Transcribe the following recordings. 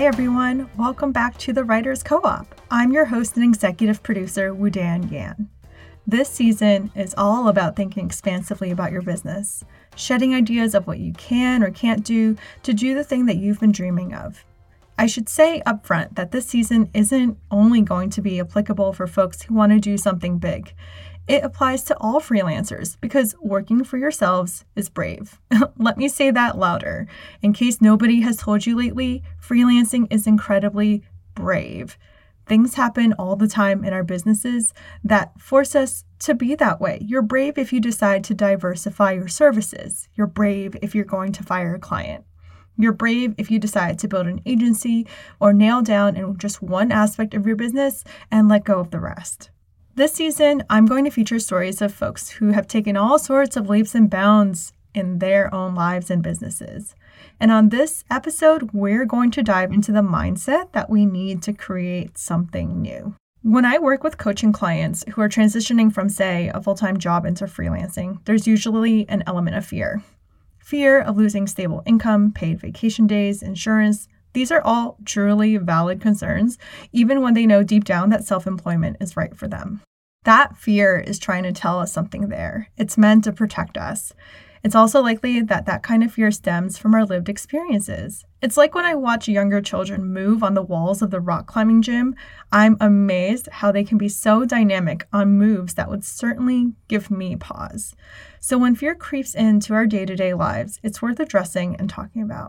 Hi everyone, welcome back to the Writers Co-op. I'm your host and executive producer, Woo-Dan Yan. This season is all about thinking expansively about your business, shedding ideas of what you can or can't do to do the thing that you've been dreaming of. I should say upfront that this season isn't only going to be applicable for folks who want to do something big. It applies to all freelancers because working for yourselves is brave. Let me say that louder. In case nobody has told you lately, freelancing is incredibly brave. Things happen all the time in our businesses that force us to be that way. You're brave if you decide to diversify your services. You're brave if you're going to fire a client. You're brave if you decide to build an agency or nail down in just one aspect of your business and let go of the rest. This season, I'm going to feature stories of folks who have taken all sorts of leaps and bounds in their own lives and businesses. And on this episode, we're going to dive into the mindset that we need to create something new. When I work with coaching clients who are transitioning from, say, a full-time job into freelancing, there's usually an element of fear. Fear of losing stable income, paid vacation days, insurance. These are all truly valid concerns, even when they know deep down that self-employment is right for them. That fear is trying to tell us something there. It's meant to protect us. It's also likely that that kind of fear stems from our lived experiences. It's like when I watch younger children move on the walls of the rock climbing gym, I'm amazed how they can be so dynamic on moves that would certainly give me pause. So when fear creeps into our day-to-day lives, it's worth addressing and talking about.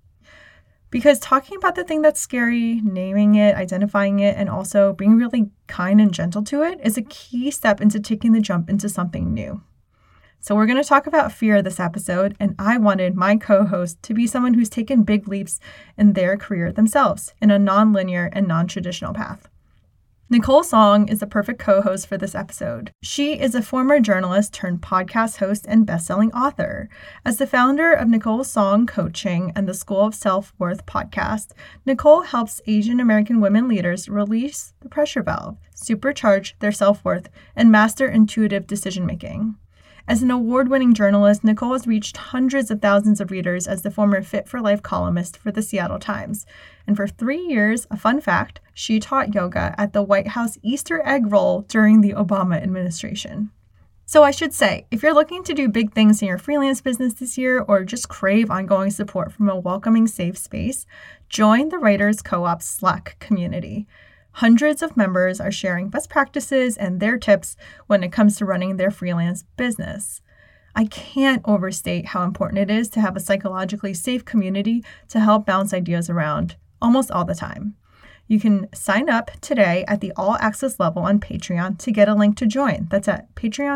Because talking about the thing that's scary, naming it, identifying it, and also being really kind and gentle to it is a key step into taking the jump into something new. So we're going to talk about fear this episode, and I wanted my co-host to be someone who's taken big leaps in their career themselves in a non-linear and non-traditional path. Nicole Song is the perfect co-host for this episode. She is a former journalist turned podcast host and best-selling author. As the founder of Nicole Song Coaching and the School of Self-Worth podcast, Nicole helps Asian American women leaders release the pressure valve, supercharge their self-worth, and master intuitive decision-making. As an award-winning journalist, Nicole has reached hundreds of thousands of readers as the former Fit for Life columnist for the Seattle Times. And for 3 years, a fun fact, she taught yoga at the White House Easter egg roll during the Obama administration. So I should say, if you're looking to do big things in your freelance business this year or just crave ongoing support from a welcoming, safe space, join the Writers Co-op Slack community. Hundreds of members are sharing best practices and their tips when it comes to running their freelance business. I can't overstate how important it is to have a psychologically safe community to help bounce ideas around almost all the time. You can sign up today at the all access level on Patreon to get a link to join. That's at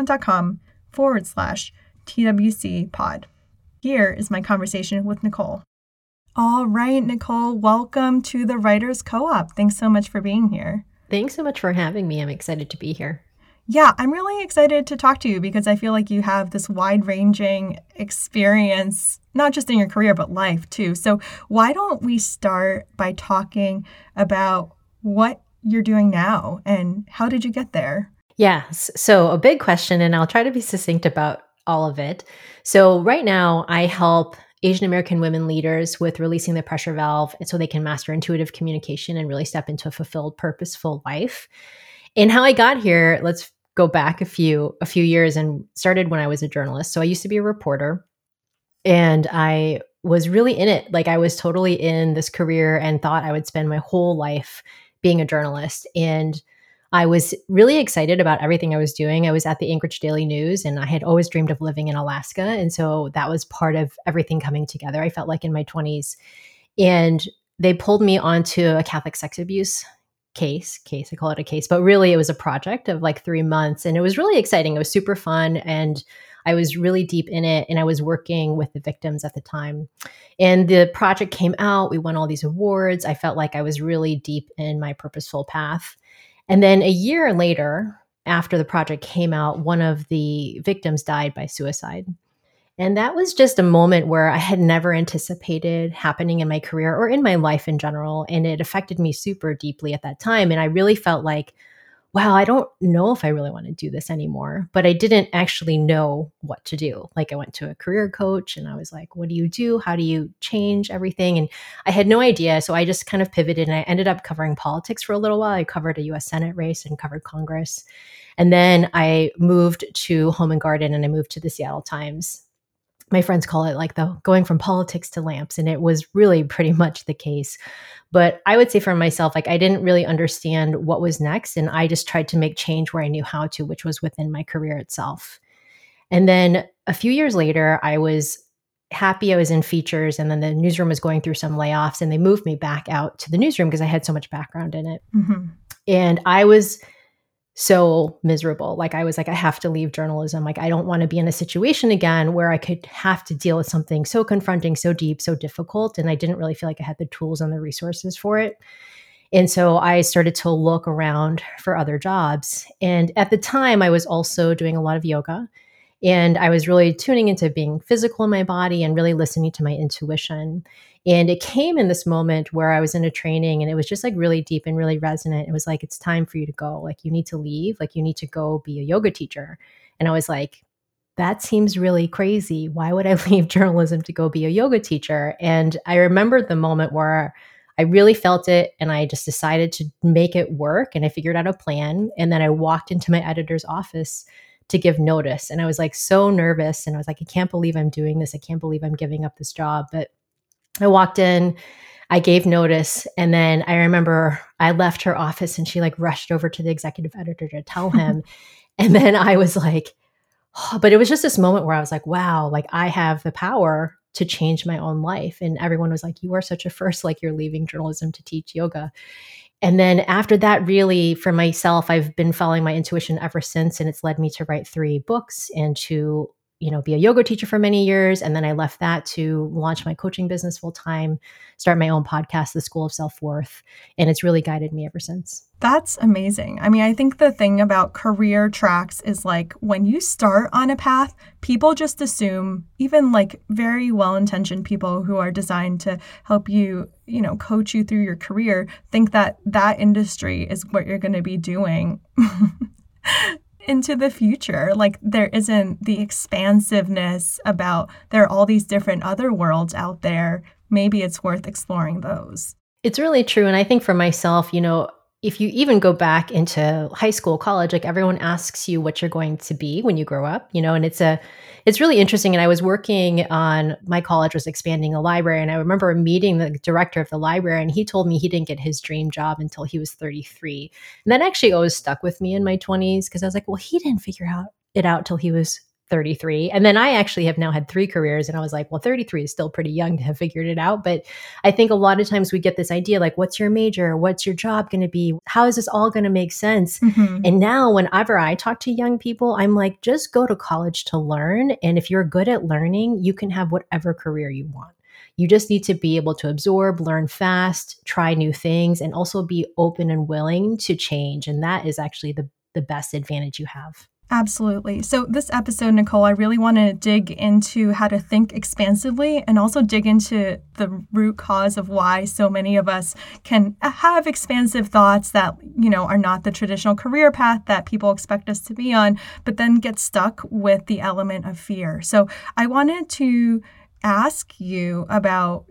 patreon.com/TWC pod. Here is my conversation with Nicole. All right, Nicole, welcome to the Writers Co-op. Thanks so much for being here. Thanks so much for having me. I'm excited to be here. Yeah, I'm really excited to talk to you because I feel like you have this wide-ranging experience, not just in your career, but life too. So why don't we start by talking about what you're doing now and how did you get there? Yes. So a big question, and I'll try to be succinct about all of it. So right now I help Asian American women leaders with releasing the pressure valve so they can master intuitive communication and really step into a fulfilled, purposeful life. And how I got here, let's go back a few years and started when I was a journalist. So I used to be a reporter and I was really in it. Like I was totally in this career and thought I would spend my whole life being a journalist. And I was really excited about everything I was doing. I was at the Anchorage Daily News and I had always dreamed of living in Alaska. And so that was part of everything coming together. I felt like in my 20s. And they pulled me onto a Catholic sex abuse case, I call it a case, but really it was a project of like 3 months. And it was really exciting. It was super fun. And I was really deep in it. And I was working with the victims at the time. And the project came out. We won all these awards. I felt like I was really deep in my purposeful path. And then a year later, after the project came out, one of the victims died by suicide. And that was just a moment where I had never anticipated happening in my career or in my life in general. And it affected me super deeply at that time. And I really felt like, wow, I don't know if I really want to do this anymore. But I didn't actually know what to do. Like I went to a career coach and I was like, what do you do? How do you change everything? And I had no idea. So I just kind of pivoted and I ended up covering politics for a little while. I covered a US Senate race and covered Congress. And then I moved to Home and Garden and I moved to the Seattle Times. My friends call it like the going from politics to lamps. And it was really pretty much the case. But I would say for myself, like I didn't really understand what was next. And I just tried to make change where I knew how to, which was within my career itself. And then a few years later, I was happy I was in features. And then the newsroom was going through some layoffs and they moved me back out to the newsroom because I had so much background in it. Mm-hmm. And I was so miserable. Like I was like, I have to leave journalism. Like I don't want to be in a situation again where I could have to deal with something so confronting, so deep, so difficult. And I didn't really feel like I had the tools and the resources for it. And so I started to look around for other jobs. And at the time, I was also doing a lot of yoga. And I was really tuning into being physical in my body and really listening to my intuition. And it came in this moment where I was in a training and it was just like really deep and really resonant. It was like, it's time for you to go. Like you need to leave. Like you need to go be a yoga teacher. And I was like, that seems really crazy. Why would I leave journalism to go be a yoga teacher? And I remembered the moment where I really felt it and I just decided to make it work. And I figured out a plan. And then I walked into my editor's office to give notice. And I was like so nervous. And I was like, I can't believe I'm doing this. I can't believe I'm giving up this job. But I walked in, I gave notice. And then I remember I left her office and she like rushed over to the executive editor to tell him. And then I was like, oh, but it was just this moment where I was like, wow, like I have the power to change my own life. And everyone was like, you are such a first, like you're leaving journalism to teach yoga. And then after that, really for myself, I've been following my intuition ever since. And it's led me to write 3 books and to, be a yoga teacher for many years. And then I left that to launch my coaching business full time, start my own podcast, The School of Self-Worth. And it's really guided me ever since. That's amazing. I mean, I think the thing about career tracks is like when you start on a path, people just assume, even like very well-intentioned people who are designed to help you, coach you through your career, think that that industry is what you're going to be doing into the future. Like there isn't the expansiveness about there are all these different other worlds out there. Maybe it's worth exploring those. It's really true. And I think for myself, if you even go back into high school, college, like everyone asks you what you're going to be when you grow up, and it's really interesting. And I was working on, my college was expanding a library. And I remember meeting the director of the library and he told me he didn't get his dream job until he was 33. And that actually always stuck with me in my 20s because I was like, well, he didn't figure it out till he was 33. And then I actually have now had 3 careers. And I was like, well, 33 is still pretty young to have figured it out. But I think a lot of times we get this idea, like, what's your major? What's your job going to be? How is this all going to make sense? Mm-hmm. And now whenever I talk to young people, I'm like, just go to college to learn. And if you're good at learning, you can have whatever career you want. You just need to be able to absorb, learn fast, try new things, and also be open and willing to change. And that is actually the best advantage you have. Absolutely. So this episode, Nicole, I really want to dig into how to think expansively and also dig into the root cause of why so many of us can have expansive thoughts that, are not the traditional career path that people expect us to be on, but then get stuck with the element of fear. So I wanted to ask you about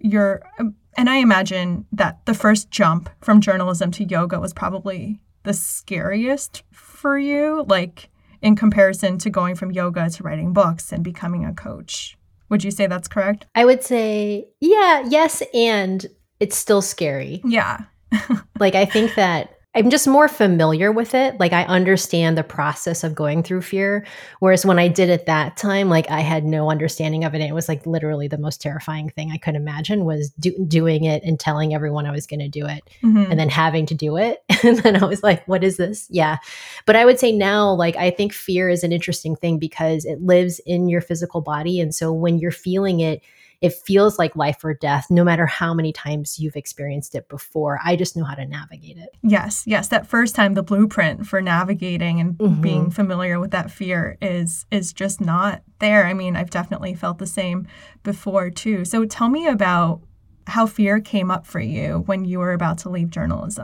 and I imagine that the first jump from journalism to yoga was probably the scariest for you, like in comparison to going from yoga to writing books and becoming a coach. Would you say that's correct? I would say, yes, and it's still scary. Yeah. Like, I think that I'm just more familiar with it. Like, I understand the process of going through fear. Whereas when I did it that time, like, I had no understanding of it. It was like literally the most terrifying thing I could imagine was doing it and telling everyone I was going to do it and then having to do it. And then I was like, what is this? Yeah. But I would say now, like, I think fear is an interesting thing because it lives in your physical body. And so when you're feeling it, it feels like life or death, no matter how many times you've experienced it before. I just know how to navigate it. Yes. That first time, the blueprint for navigating and being familiar with that fear is just not there. I mean, I've definitely felt the same before too. So tell me about how fear came up for you when you were about to leave journalism.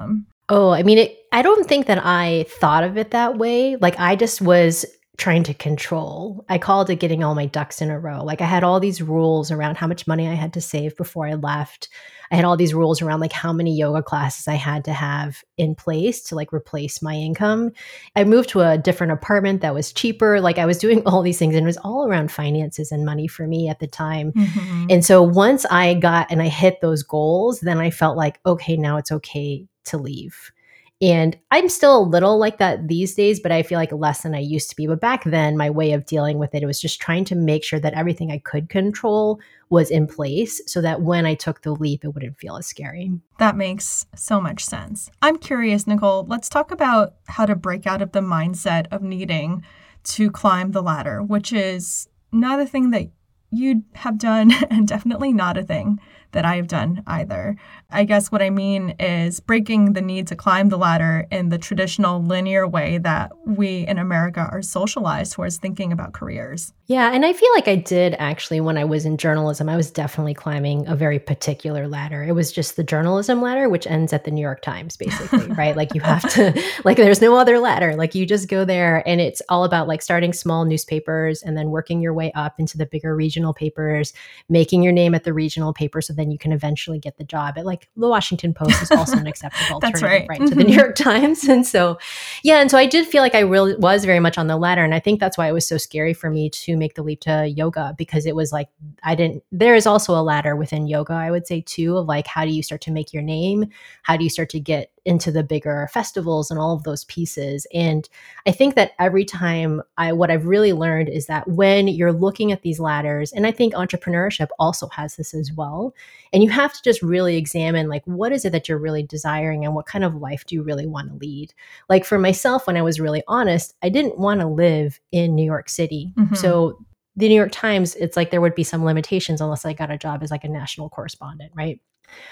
Oh, I mean, I don't think that I thought of it that way. Like, I just was trying to control. I called it getting all my ducks in a row. Like, I had all these rules around how much money I had to save before I left. I had all these rules around like how many yoga classes I had to have in place to like replace my income. I moved to a different apartment that was cheaper. Like, I was doing all these things, and it was all around finances and money for me at the time. Mm-hmm. And so once I got and I hit those goals, then I felt like, okay, now it's okay to leave. And I'm still a little like that these days, but I feel like less than I used to be. But back then, my way of dealing with it was just trying to make sure that everything I could control was in place so that when I took the leap, it wouldn't feel as scary. That makes so much sense. I'm curious, Nicole, let's talk about how to break out of the mindset of needing to climb the ladder, which is not a thing that you have done and definitely not a thing that I have done either. I guess what I mean is breaking the need to climb the ladder in the traditional linear way that we in America are socialized towards thinking about careers. Yeah, and I feel like I did actually when I was in journalism, I was definitely climbing a very particular ladder. It was just the journalism ladder, which ends at the New York Times, basically, right? Like you have to, like there's no other ladder. Like you just go there and it's all about like starting small newspapers and then working your way up into the bigger regional papers, making your name at the regional paper so then you can eventually get the job at like the Washington Post is also an acceptable alternative, right, to the New York Times. And so, yeah, and so I did feel like I really was very much on the ladder. And I think that's why it was so scary for me to make the leap to yoga, because it was like, there is also a ladder within yoga, I would say too, of like, how do you start to make your name? How do you start to get into the bigger festivals and all of those pieces? And I think that every time what I've really learned is that when you're looking at these ladders, and I think entrepreneurship also has this as well, and you have to just really examine like, what is it that you're really desiring and what kind of life do you really want to lead? Like for myself, when I was really honest, I didn't want to live in New York City. Mm-hmm. So the New York Times, it's like there would be some limitations unless I got a job as like a national correspondent, right?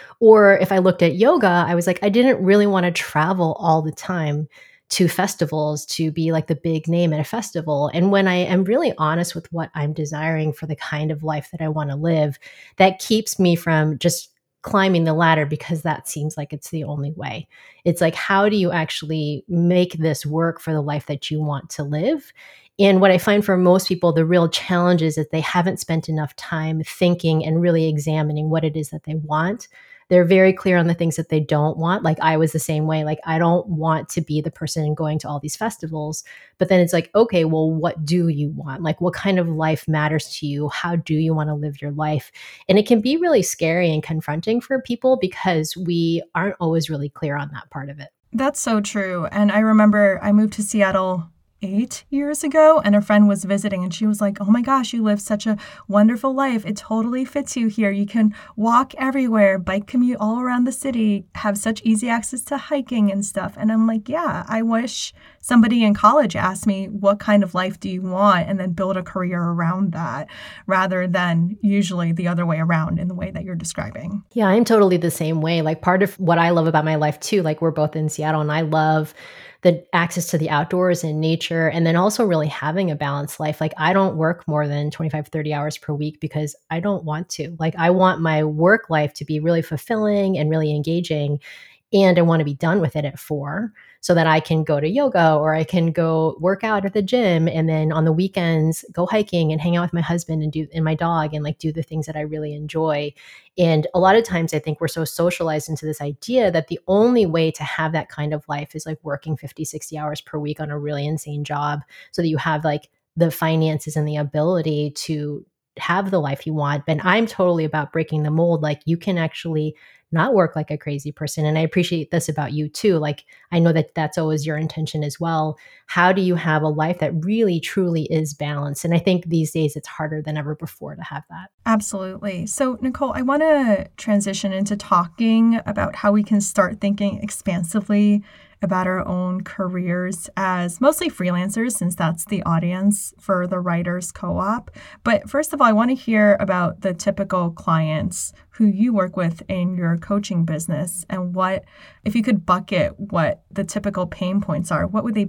Or if I looked at yoga, I was like, I didn't really want to travel all the time to festivals to be like the big name at a festival. And when I am really honest with what I'm desiring for the kind of life that I want to live, that keeps me from just climbing the ladder because that seems like it's the only way. It's like, how do you actually make this work for the life that you want to live? And what I find for most people, the real challenge is that they haven't spent enough time thinking and really examining what it is that they want. They're very clear on the things that they don't want. Like I was the same way. Like I don't want to be the person going to all these festivals. But then it's like, okay, well, what do you want? Like what kind of life matters to you? How do you want to live your life? And it can be really scary and confronting for people because we aren't always really clear on that part of it. That's so true. And I remember I moved to Seattle 8 years ago, and a friend was visiting and she was like, oh my gosh, you live such a wonderful life. It totally fits you here. You can walk everywhere, bike commute all around the city, have such easy access to hiking and stuff. And I'm like, yeah, I wish somebody in college asked me, what kind of life do you want? And then build a career around that rather than usually the other way around in the way that you're describing. Yeah, I'm totally the same way. Like part of what I love about my life too, like we're both in Seattle and I love the access to the outdoors and nature, and then also really having a balanced life. Like I don't work more than 25, 30 hours per week because I don't want to. Like I want my work life to be really fulfilling and really engaging. And I want to be done with it at 4 so that I can go to yoga or I can go work out at the gym. And then on the weekends, go hiking and hang out with my husband and my dog and like do the things that I really enjoy. And a lot of times I think we're so socialized into this idea that the only way to have that kind of life is like working 50, 60 hours per week on a really insane job so that you have like the finances and the ability to have the life you want. But I'm totally about breaking the mold. Like you can actually not work like a crazy person. And I appreciate this about you too. Like, I know that that's always your intention as well. How do you have a life that really, truly is balanced? And I think these days it's harder than ever before to have that. Absolutely. So, Nicole, I want to transition into talking about how we can start thinking expansively about our own careers as mostly freelancers, since that's the audience for the Writers Co-op. But first of all, I want to hear about the typical clients who you work with in your coaching business and what, if you could bucket what the typical pain points are, what would they be?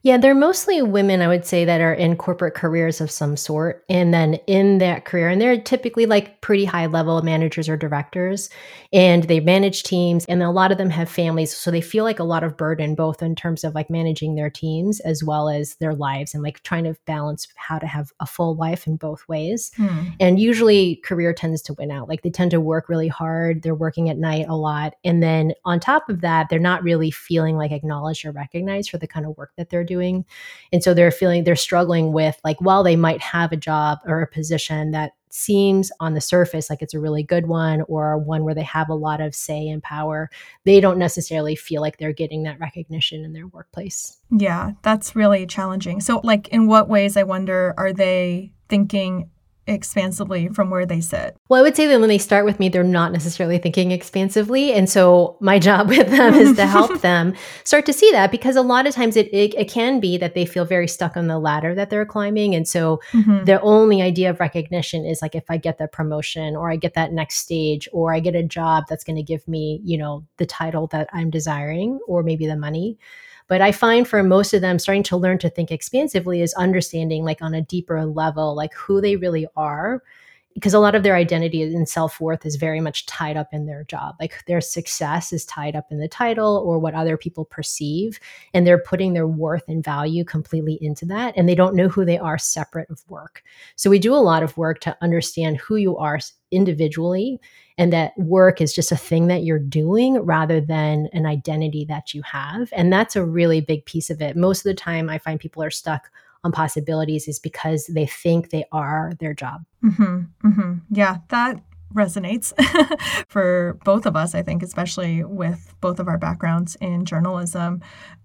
Yeah, they're mostly women, I would say, that are in corporate careers of some sort. And then in that career, and they're typically like pretty high level managers or directors, and they manage teams. And a lot of them have families. So they feel like a lot of burden, both in terms of like managing their teams as well as their lives and like trying to balance how to have a full life in both ways. Hmm. And usually career tends to win out. Like they tend to work really hard. They're working at night a lot. And then on top of that, they're not really feeling like acknowledged or recognized for the kind of work that they're doing. And so they're struggling with like, while they might have a job or a position that seems on the surface like it's a really good one or one where they have a lot of say and power, they don't necessarily feel like they're getting that recognition in their workplace. Yeah, that's really challenging. So, like, in what ways, I wonder, are they thinking expansively from where they sit? Well, I would say that when they start with me, they're not necessarily thinking expansively. And so my job with them is to help them start to see that, because a lot of times it can be that they feel very stuck on the ladder that they're climbing. And so Mhm. their only idea of recognition is like, if I get that promotion or I get that next stage or I get a job that's going to give me, the title that I'm desiring or maybe the money. But I find for most of them, starting to learn to think expansively is understanding, like on a deeper level, like who they really are, because a lot of their identity and self-worth is very much tied up in their job. Like their success is tied up in the title or what other people perceive, and they're putting their worth and value completely into that, and they don't know who they are separate of work. So we do a lot of work to understand who you are individually, and that work is just a thing that you're doing rather than an identity that you have. And that's a really big piece of it. Most of the time I find people are stuck on possibilities is because they think they are their job. Yeah, that resonates for both of us, I think, especially with both of our backgrounds in journalism.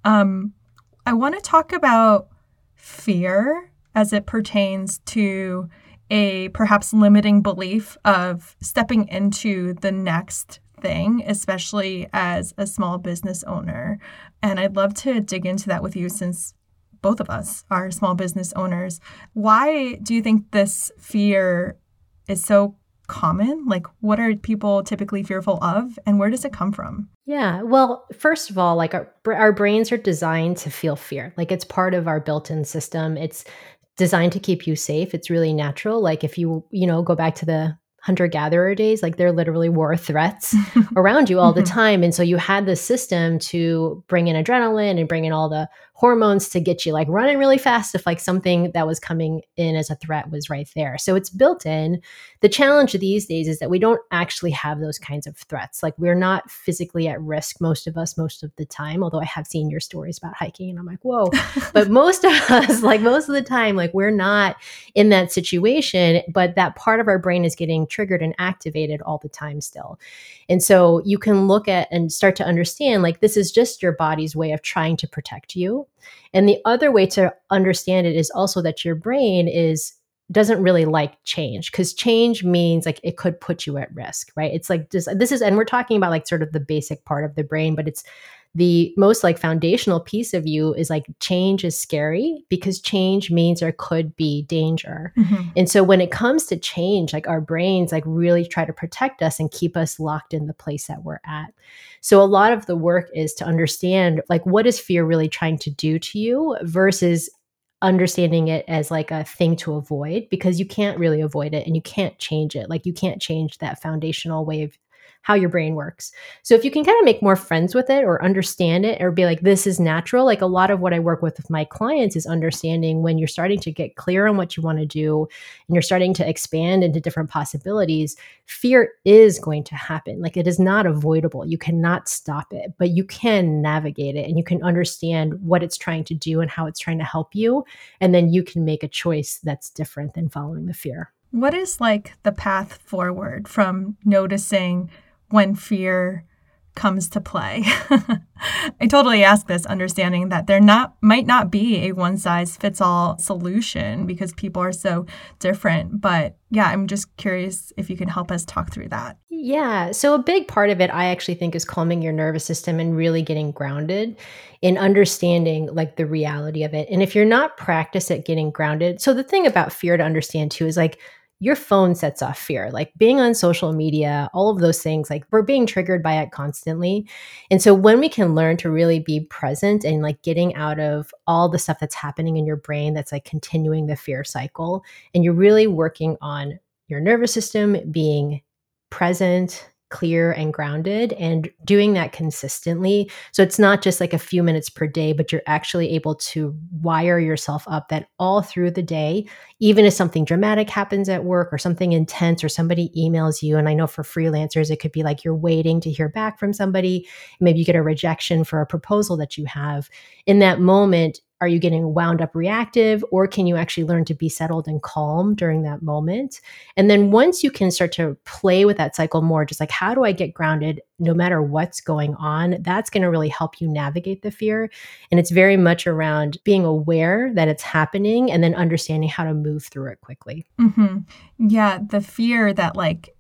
I want to talk about fear as it pertains to a perhaps limiting belief of stepping into the next thing, especially as a small business owner. And I'd love to dig into that with you, since both of us are small business owners. Why do you think this fear is so common? Like, what are people typically fearful of, and where does it come from? Yeah. Well, first of all, like our brains are designed to feel fear. Like it's part of our built-in system. It's designed to keep you safe. It's really natural. Like if go back to the hunter-gatherer days, like there literally were threats around you all the time. And so you had the system to bring in adrenaline and bring in all the hormones to get you like running really fast if like something that was coming in as a threat was right there. So it's built in. The challenge these days is that we don't actually have those kinds of threats. Like we're not physically at risk, most of us, most of the time, although I have seen your stories about hiking and I'm like, whoa. But most of us, like most of the time, like we're not in that situation, but that part of our brain is getting triggered and activated all the time still. And so you can look at and start to understand, like, this is just your body's way of trying to protect you. And the other way to understand it is also that your brain doesn't really like change, because change means like it could put you at risk, right? It's like this is, and we're talking about like sort of the basic part of the brain, but it's the most like foundational piece of you is like change is scary because change means there could be danger. And so when it comes to change, like our brains like really try to protect us and keep us locked in the place that we're at. So a lot of the work is to understand like what is fear really trying to do to you versus understanding it as like a thing to avoid, because you can't really avoid it and you can't change it. Like you can't change that foundational way of how your brain works. So if you can kind of make more friends with it or understand it or be like, this is natural, like a lot of what I work with my clients is understanding when you're starting to get clear on what you want to do and you're starting to expand into different possibilities, fear is going to happen. Like it is not avoidable. You cannot stop it, but you can navigate it and you can understand what it's trying to do and how it's trying to help you. And then you can make a choice that's different than following the fear. What is like the path forward from noticing when fear comes to play? I totally ask this understanding that might not be a one size fits all solution because people are so different. But yeah, I'm just curious if you can help us talk through that. Yeah. So a big part of it, I actually think, is calming your nervous system and really getting grounded in understanding like the reality of it. And if you're not practiced at getting grounded, so the thing about fear to understand too is like, your phone sets off fear. Like being on social media, all of those things, like we're being triggered by it constantly. And so when we can learn to really be present and like getting out of all the stuff that's happening in your brain that's like continuing the fear cycle, and you're really working on your nervous system being present, clear, and grounded, and doing that consistently. So it's not just like a few minutes per day, but you're actually able to wire yourself up that all through the day, even if something dramatic happens at work or something intense or somebody emails you. And I know for freelancers, it could be like you're waiting to hear back from somebody. Maybe you get a rejection for a proposal that you have. In that moment, are you getting wound up reactive, or can you actually learn to be settled and calm during that moment? And then once you can start to play with that cycle more, just like, how do I get grounded no matter what's going on? That's going to really help you navigate the fear. And it's very much around being aware that it's happening and then understanding how to move through it quickly. Mm-hmm. Yeah, the fear that like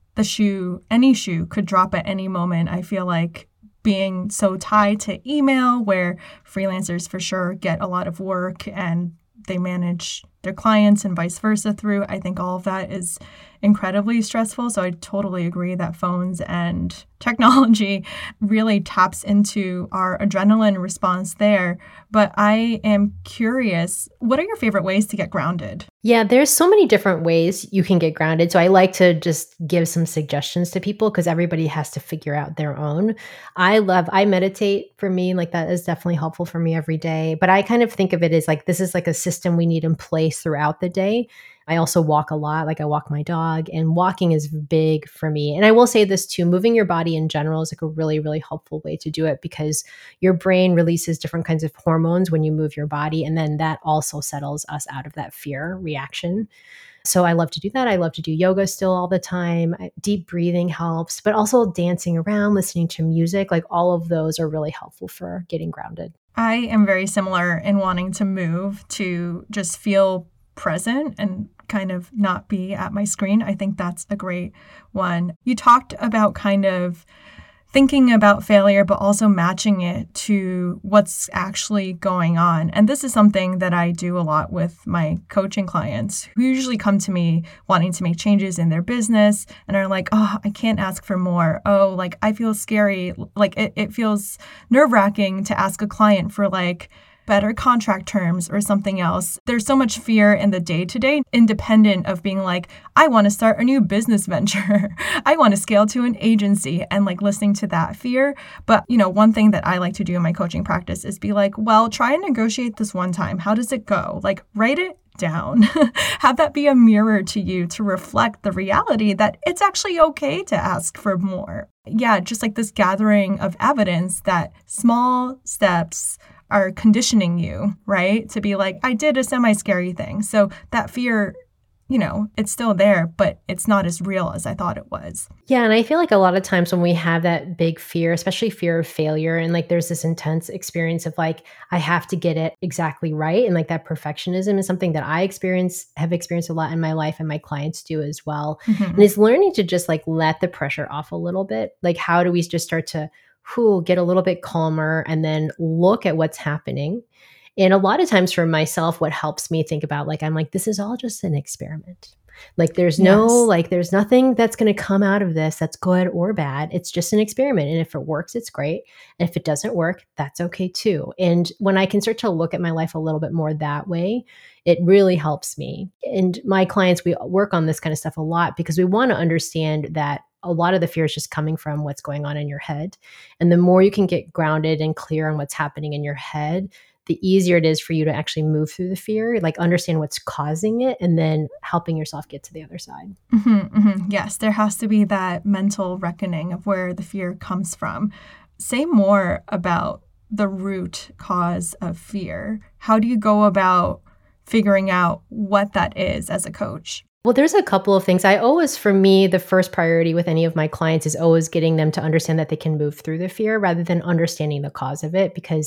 any shoe could drop at any moment, I feel like being so tied to email, where freelancers for sure get a lot of work and they manage their clients and vice versa through. I think all of that is incredibly stressful. So I totally agree that phones and technology really taps into our adrenaline response there. But I am curious, what are your favorite ways to get grounded? Yeah, there's so many different ways you can get grounded. So I like to just give some suggestions to people because everybody has to figure out their own. I meditate. For me, like that is definitely helpful for me every day. But I kind of think of it as like, this is like a system we need in place throughout the day. I also walk a lot, like I walk my dog, and walking is big for me. And I will say this too, moving your body in general is like a really, really helpful way to do it because your brain releases different kinds of hormones when you move your body. And then that also settles us out of that fear reaction. So I love to do that. I love to do yoga still all the time. Deep breathing helps, but also dancing around, listening to music, like all of those are really helpful for getting grounded. I am very similar in wanting to move to just feel present and kind of not be at my screen. I think that's a great one. You talked about kind of thinking about failure, but also matching it to what's actually going on. And this is something that I do a lot with my coaching clients who usually come to me wanting to make changes in their business and are like, oh, I can't ask for more. Oh, like I feel scary. Like it feels nerve-wracking to ask a client for like better contract terms or something else. There's so much fear in the day-to-day, independent of being like, I want to start a new business venture. I want to scale to an agency, and like listening to that fear. But, one thing that I like to do in my coaching practice is be like, well, try and negotiate this one time. How does it go? Like, write it down. Have that be a mirror to you to reflect the reality that it's actually okay to ask for more. Yeah, just like this gathering of evidence that small steps are conditioning you, right? To be like, I did a semi-scary thing. So that fear, it's still there, but it's not as real as I thought it was. Yeah. And I feel like a lot of times when we have that big fear, especially fear of failure, and like there's this intense experience of like, I have to get it exactly right. And like that perfectionism is something that I have experienced a lot in my life, and my clients do as well. Mm-hmm. And it's learning to just like let the pressure off a little bit. Like, how do we just start to get a little bit calmer and then look at what's happening? And a lot of times for myself, what helps me think about, like, I'm like, this is all just an experiment. Like there's there's nothing that's going to come out of this that's good or bad. It's just an experiment. And if it works, it's great. And if it doesn't work, that's okay too. And when I can start to look at my life a little bit more that way, it really helps me. And my clients, we work on this kind of stuff a lot because we want to understand that a lot of the fear is just coming from what's going on in your head. And the more you can get grounded and clear on what's happening in your head, the easier it is for you to actually move through the fear, like understand what's causing it, and then helping yourself get to the other side. Mm-hmm, mm-hmm. Yes, there has to be that mental reckoning of where the fear comes from. Say more about the root cause of fear. How do you go about figuring out what that is as a coach? Well, there's a couple of things. For me, the first priority with any of my clients is always getting them to understand that they can move through the fear rather than understanding the cause of it. Because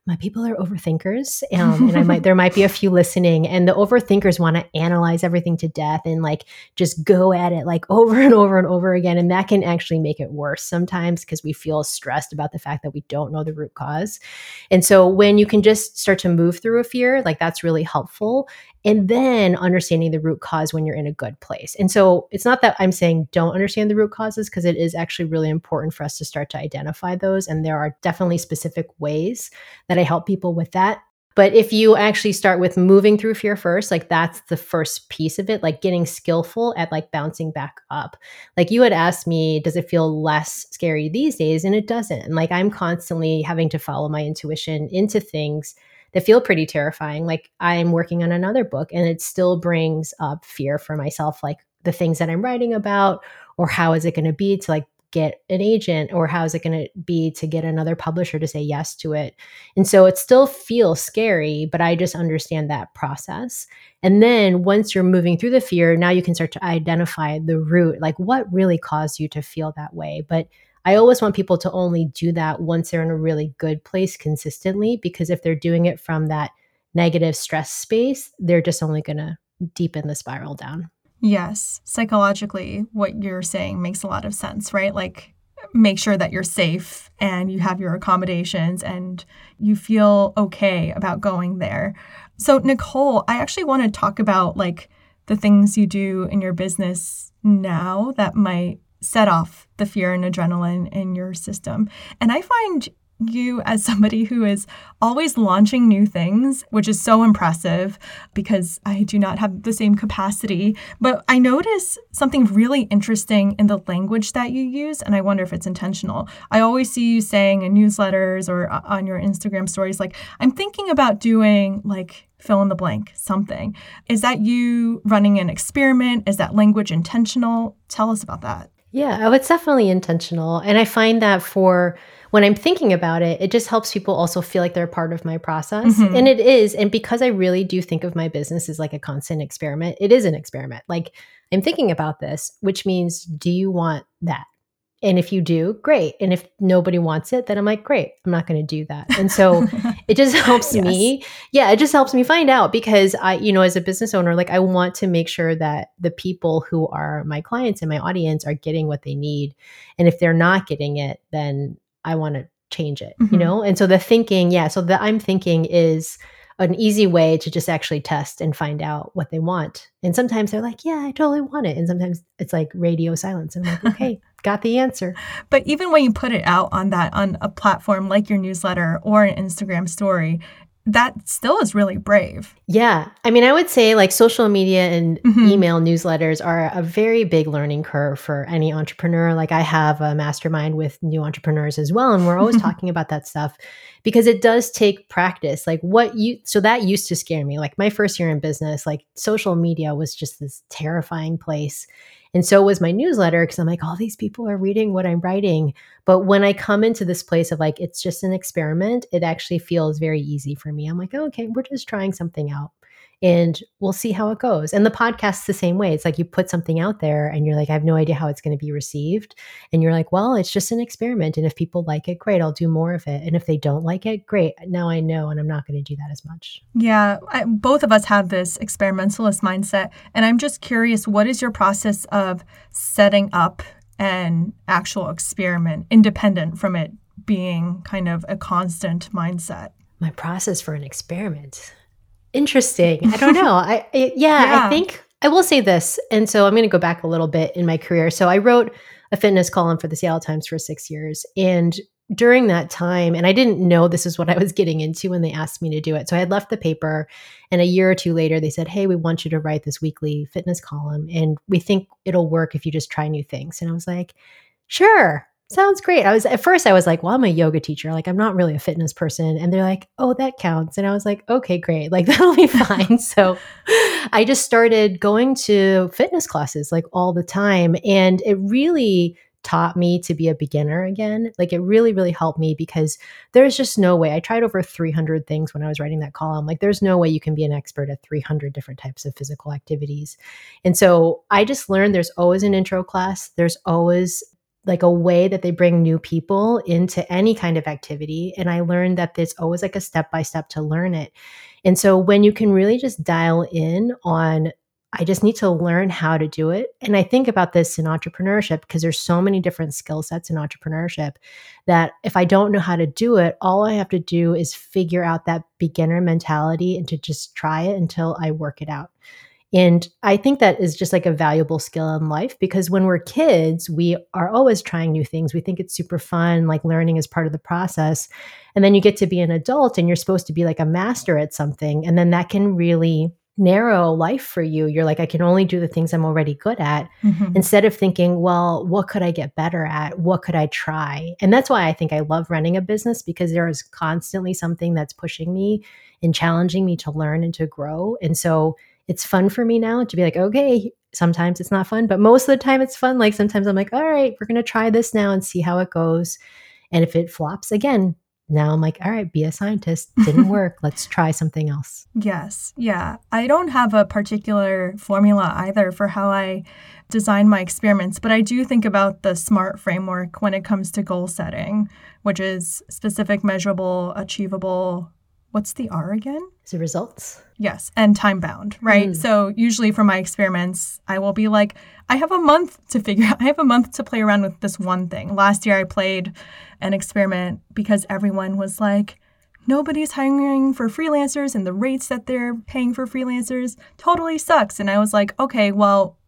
my people are overthinkers, and there might be a few listening, and the overthinkers want to analyze everything to death and like just go at it like over and over and over again, and that can actually make it worse sometimes because we feel stressed about the fact that we don't know the root cause. And so when you can just start to move through a fear, like that's really helpful. And then understanding the root cause when you're in a good place. And so it's not that I'm saying don't understand the root causes, because it is actually really important for us to start to identify those. And there are definitely specific ways that I help people with that. But if you actually start with moving through fear first, like that's the first piece of it, like getting skillful at like bouncing back up. Like you had asked me, does it feel less scary these days? And it doesn't. And like I'm constantly having to follow my intuition into things that feel pretty terrifying. Like I'm working on another book and it still brings up fear for myself, like the things that I'm writing about, or how is it going to be to like get an agent, or how is it going to be to get another publisher to say yes to it. And so it still feels scary, but I just understand that process. And then once you're moving through the fear, now you can start to identify the root, like what really caused you to feel that way. But I always want people to only do that once they're in a really good place consistently, because if they're doing it from that negative stress space, they're just only going to deepen the spiral down. Yes, psychologically, what you're saying makes a lot of sense, right? Like make sure that you're safe and you have your accommodations and you feel okay about going there. So Nicole, I actually want to talk about like the things you do in your business now that might set off the fear and adrenaline in your system. And I find you as somebody who is always launching new things, which is so impressive because I do not have the same capacity. But I notice something really interesting in the language that you use, and I wonder if it's intentional. I always see you saying in newsletters or on your Instagram stories, like, I'm thinking about doing like fill in the blank, something. Is that you running an experiment? Is that language intentional? Tell us about that. Yeah, it's definitely intentional. And I find that for when I'm thinking about it, it just helps people also feel like they're a part of my process. Mm-hmm. And it is. And because I really do think of my business as like a constant experiment, it is an experiment. Like I'm thinking about this, which means, do you want that? And if you do, great. And if nobody wants it, then I'm like, great, I'm not going to do that. And so it just helps me. Yeah, it just helps me find out, because I, as a business owner, like I want to make sure that the people who are my clients and my audience are getting what they need. And if they're not getting it, then I want to change it, And so the thinking, I'm thinking is an easy way to just actually test and find out what they want. And sometimes they're like, yeah, I totally want it. And sometimes it's like radio silence. And I'm like, okay, got the answer. But even when you put it out on a platform like your newsletter or an Instagram story, that still is really brave. Yeah. I mean, I would say like social media and email newsletters are a very big learning curve for any entrepreneur. Like I have a mastermind with new entrepreneurs as well. And we're always talking about that stuff because it does take practice. Like so that used to scare me. Like my first year in business, like social media was just this terrifying place. And so was my newsletter, because I'm like, all these people are reading what I'm writing. But when I come into this place of like, it's just an experiment, it actually feels very easy for me. I'm like, oh, okay, we're just trying something out and we'll see how it goes. And the podcast's the same way. It's like you put something out there and you're like, I have no idea how it's going to be received. And you're like, well, it's just an experiment. And if people like it, great, I'll do more of it. And if they don't like it, great. Now I know, and I'm not going to do that as much. Yeah, both of us have this experimentalist mindset. And I'm just curious, what is your process of setting up an actual experiment independent from it being kind of a constant mindset? My process for an experiment. Interesting. I don't know. I think I will say this. And so I'm going to go back a little bit in my career. So I wrote a fitness column for the Seattle Times for 6 years. And during that time, and I didn't know this is what I was getting into when they asked me to do it. So I had left the paper, and a year or two later, they said, hey, we want you to write this weekly fitness column. And we think it'll work if you just try new things. And I was like, sure. Sounds great. At first I was like, well, I'm a yoga teacher. Like, I'm not really a fitness person. And they're like, oh, that counts. And I was like, okay, great. Like, that'll be fine. So I just started going to fitness classes like all the time. And it really taught me to be a beginner again. Like, it really, really helped me, because there's just no way. I tried over 300 things when I was writing that column. Like, there's no way you can be an expert at 300 different types of physical activities. And so I just learned there's always an intro class. There's always like a way that they bring new people into any kind of activity. And I learned that there's always like a step by step to learn it. And so when you can really just dial in on, I just need to learn how to do it. And I think about this in entrepreneurship because there's so many different skill sets in entrepreneurship that if I don't know how to do it, all I have to do is figure out that beginner mentality and to just try it until I work it out. And I think that is just like a valuable skill in life because when we're kids, we are always trying new things. We think it's super fun, like learning is part of the process. And then you get to be an adult and you're supposed to be like a master at something. And then that can really narrow life for you. You're like, I can only do the things I'm already good at instead of thinking, well, what could I get better at? What could I try? And that's why I think I love running a business because there is constantly something that's pushing me and challenging me to learn and to grow. And so it's fun for me now to be like, okay, sometimes it's not fun, but most of the time it's fun. Like sometimes I'm like, all right, we're going to try this now and see how it goes. And if it flops again, now I'm like, all right, be a scientist. Didn't work. Let's try something else. Yes. Yeah. I don't have a particular formula either for how I design my experiments, but I do think about the SMART framework when it comes to goal setting, which is specific, measurable, achievable. What's the R again? Is it results? Yes. And time bound, right? So usually for my experiments, I will be like, I have a month to play around with this one thing. Last year I played an experiment because everyone was like, nobody's hiring for freelancers and the rates that they're paying for freelancers totally sucks. And I was like, okay, well,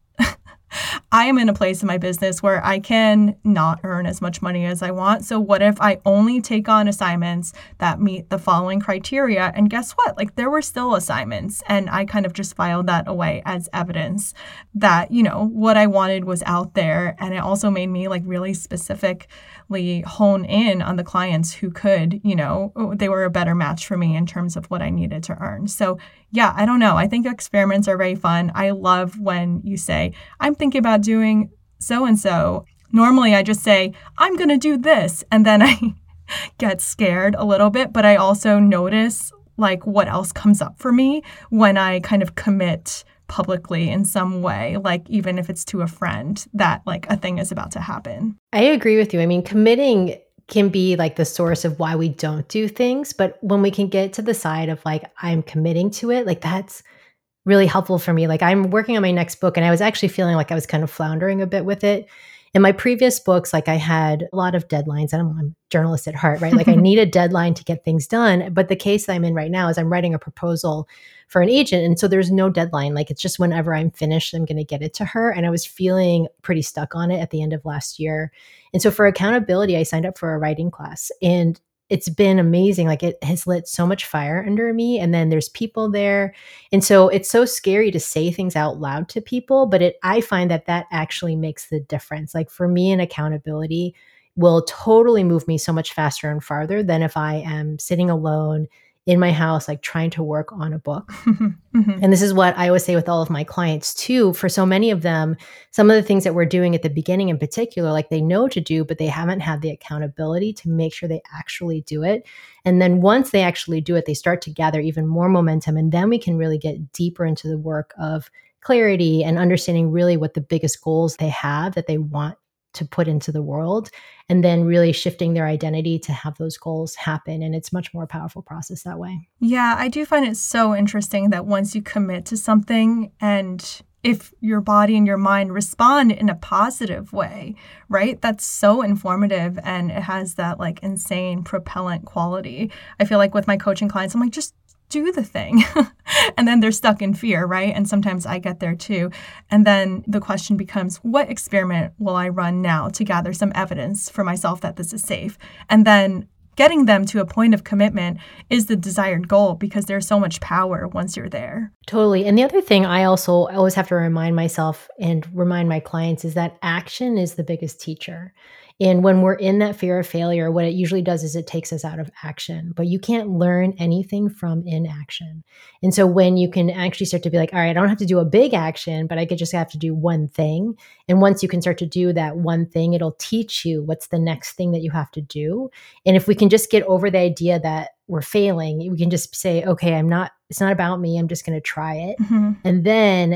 I am in a place in my business where I can not earn as much money as I want. So what if I only take on assignments that meet the following criteria? And guess what? Like there were still assignments and I kind of just filed that away as evidence that, you know, what I wanted was out there. And it also made me like really specifically hone in on the clients who could, you know, they were a better match for me in terms of what I needed to earn. So yeah, I don't know. I think experiments are very fun. I love when you say, I'm thinking about doing so-and-so. Normally I just say, I'm going to do this. And then I get scared a little bit, but I also notice like what else comes up for me when I kind of commit publicly in some way, like even if it's to a friend that like a thing is about to happen. I agree with you. I mean, committing can be like the source of why we don't do things. But when we can get to the side of like, I'm committing to it, like that's really helpful for me. Like I'm working on my next book and I was actually feeling like I was kind of floundering a bit with it. In my previous books, like I had a lot of deadlines. I'm a journalist at heart, right? Like I need a deadline to get things done. But the case that I'm in right now is I'm writing a proposal for an agent. And so there's no deadline. Like it's just whenever I'm finished, I'm going to get it to her. And I was feeling pretty stuck on it at the end of last year. And so for accountability, I signed up for a writing class and it's been amazing. Like it has lit so much fire under me. And then there's people there. And so it's so scary to say things out loud to people, but I find that actually makes the difference. Like for me, an accountability will totally move me so much faster and farther than if I am sitting alone in my house, like trying to work on a book. And this is what I always say with all of my clients too. For so many of them, some of the things that we're doing at the beginning in particular, like they know to do, but they haven't had the accountability to make sure they actually do it. And then once they actually do it, they start to gather even more momentum. And then we can really get deeper into the work of clarity and understanding really what the biggest goals they have that they want to put into the world, and then really shifting their identity to have those goals happen. And it's much more powerful process that way. Yeah, I do find it so interesting that once you commit to something and if your body and your mind respond in a positive way, right? That's so informative and it has that like insane propellant quality. I feel like with my coaching clients, I'm like, just do the thing. And then they're stuck in fear, right? And sometimes I get there too. And then the question becomes, what experiment will I run now to gather some evidence for myself that this is safe? And then getting them to a point of commitment is the desired goal because there's so much power once you're there. Totally. And the other thing I also always have to remind myself and remind my clients is that action is the biggest teacher. And when we're in that fear of failure, what it usually does is it takes us out of action. But you can't learn anything from inaction. And so when you can actually start to be like, all right, I don't have to do a big action, but I could just have to do one thing. And once you can start to do that one thing, it'll teach you what's the next thing that you have to do. And if we can just get over the idea that we're failing, we can just say, okay, it's not about me. I'm just going to try it. And then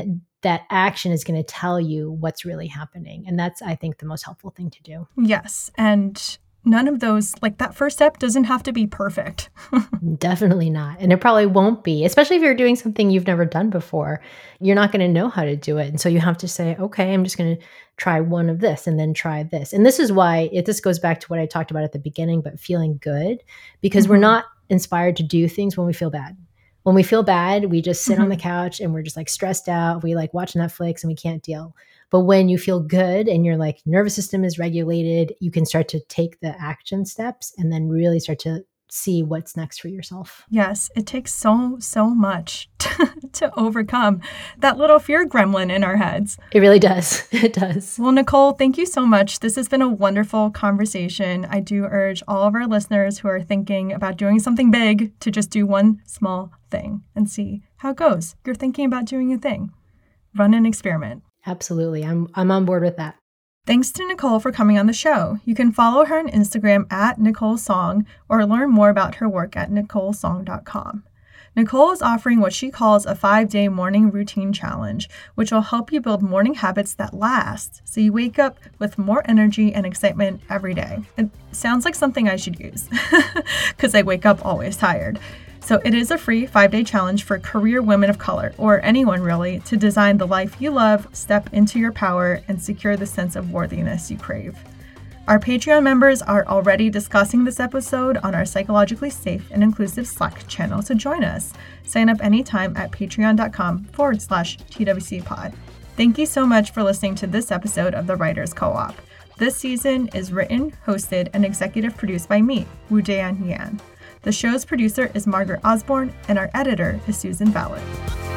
that action is going to tell you what's really happening. And that's, I think, the most helpful thing to do. Yes. And none of those, like that first step doesn't have to be perfect. Definitely not. And it probably won't be, especially if you're doing something you've never done before. You're not going to know how to do it. And so you have to say, okay, I'm just going to try one of this and then try this. And this is why this goes back to what I talked about at the beginning, but feeling good, because we're not inspired to do things when we feel bad. When we feel bad, we just sit on the couch and we're just like stressed out. We like watch Netflix and we can't deal. But when you feel good and your like nervous system is regulated, you can start to take the action steps and then really start to see what's next for yourself. Yes, it takes so much to overcome that little fear gremlin in our heads. It really does. It does. Well, Nicole, thank you so much. This has been a wonderful conversation. I do urge all of our listeners who are thinking about doing something big to just do one small thing and see how it goes. You're thinking about doing a thing. Run an experiment. Absolutely. I'm on board with that. Thanks to Nicole for coming on the show. You can follow her on Instagram at Nicole Song or learn more about her work at NicoleSong.com. Nicole is offering what she calls a 5-day morning routine challenge, which will help you build morning habits that last so you wake up with more energy and excitement every day. It sounds like something I should use because I wake up always tired. So it is a free 5-day challenge for career women of color, or anyone really, to design the life you love, step into your power, and secure the sense of worthiness you crave. Our Patreon members are already discussing this episode on our Psychologically Safe and Inclusive Slack channel, so join us. Sign up anytime at patreon.com/TWCpod. Thank you so much for listening to this episode of The Writers Co-op. This season is written, hosted, and executive produced by me, Woo-Dan Yan. The show's producer is Margaret Osborne, and our editor is Susan Ballard.